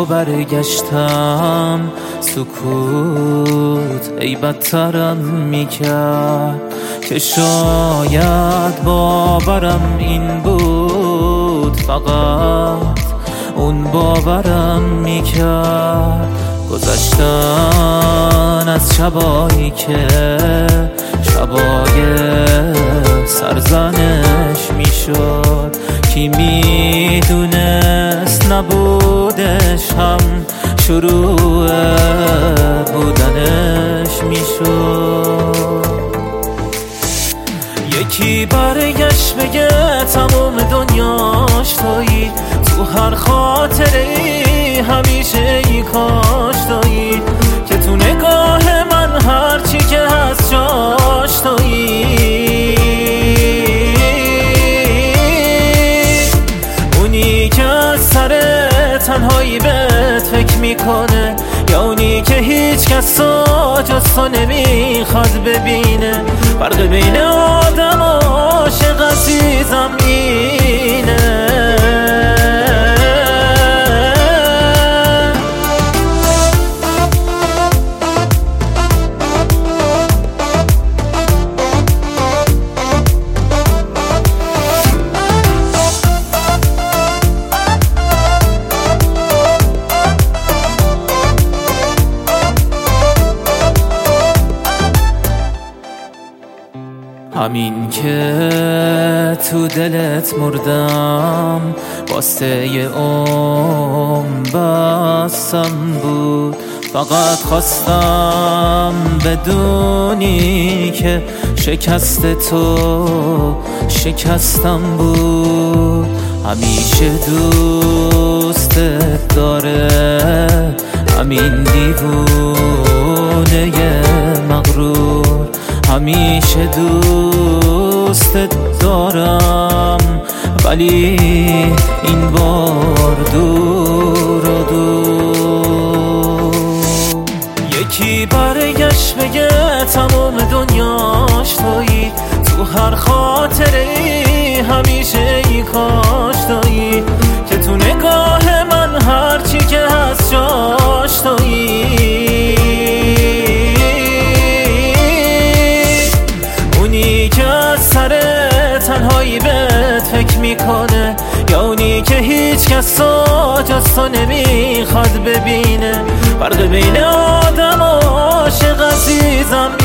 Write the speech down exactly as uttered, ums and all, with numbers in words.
تو برگشتم سکوت ای بدترم میکرد که شاید باورم این بود، فقط اون باورم میکرد. گذشتن از شبایی که شبای سرزنش میشد، کی میدونست نبودش هم شروع بودنش میشد. یکی برگشت بگه تمام دنیاش تویی، تو هر خاطره همیشه ای کاش تویی، که تو نگاه من هرچی که هست جاش تویی. اونی که از سر تنهایی بهت فکر میکنه، یا اونی که هیچ کس تو جز تو نمیخواد ببینه. فرق بین آدم و عاشق عزیزم اینه. همین که تو دلت مردم واسه یه عمر بستم بود، فقط خواستم بدونی که شکست تو شکستم بود. همیشه دوستت داره همین دیوونه مغرور، همیشه دوستت دارم ولی این بار دور و دور. یکی برگشت بگه تمام دنیاش تویی، تو هر خاطره همیشه ای کاش تویی، که تو نگاه من هرچی که هست جاش تویی. سر تنهایی بهت فکر میکنه، یا اونی که هیچ کس تو جز تو نمیخواد ببینه. فرق بین آدم و عاشق عزیزم